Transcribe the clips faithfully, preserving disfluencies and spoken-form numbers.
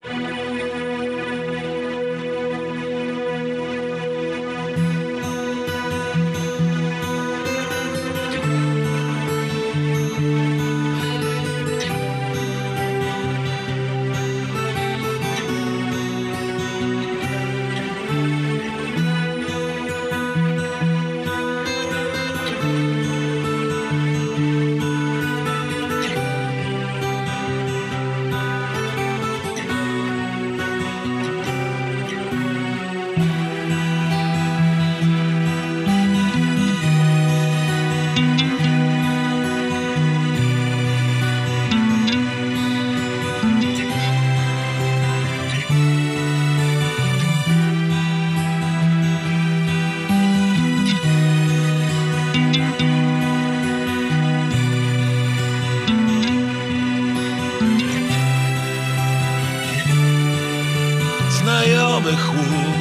Znajomy chłód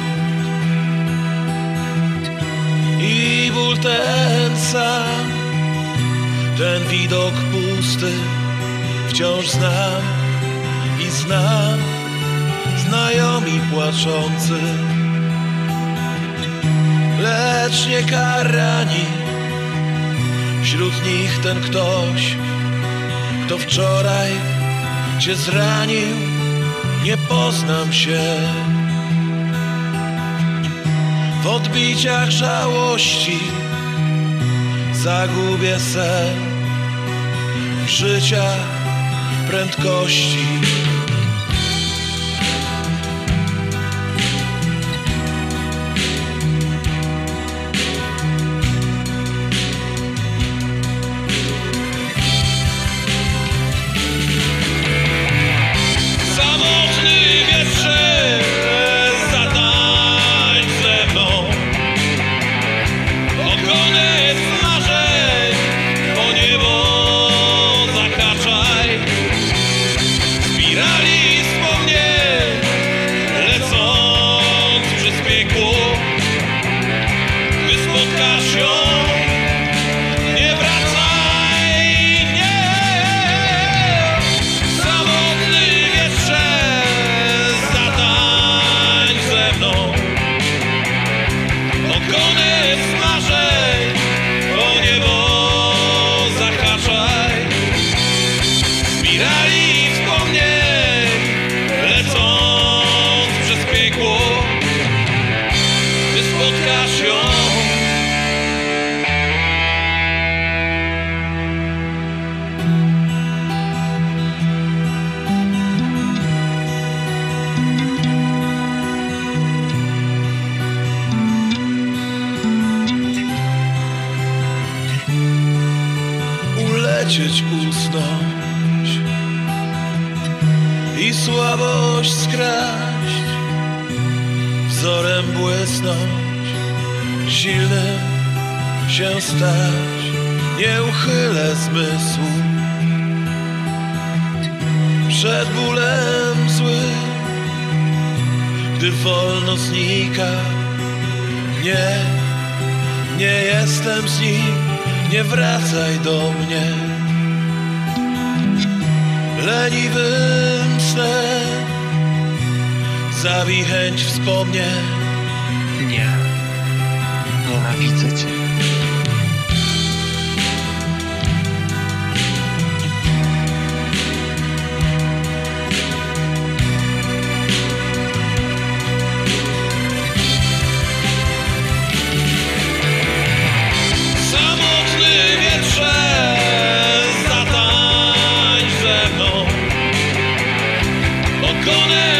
i ból ten sam, ten widok pusty wciąż znam i znam. Znajomi płaczący, lecz nie karani. Wśród nich ten ktoś, kto wczoraj cię zranił. Nie poznam się w odbiciach żałości, zagubię sen w życia prędkości. Ulecieć, usnąć i słabość skraść, wzorem błysnąć, silnym się stać. Nie uchylę zmysłu przed bólem złym, gdy wolno znika. Nie, nie jestem z nim, nie wracaj do mnie. Leniwym snem zabij chęć wspomnień. Nie, nienawidzę cię. Gonna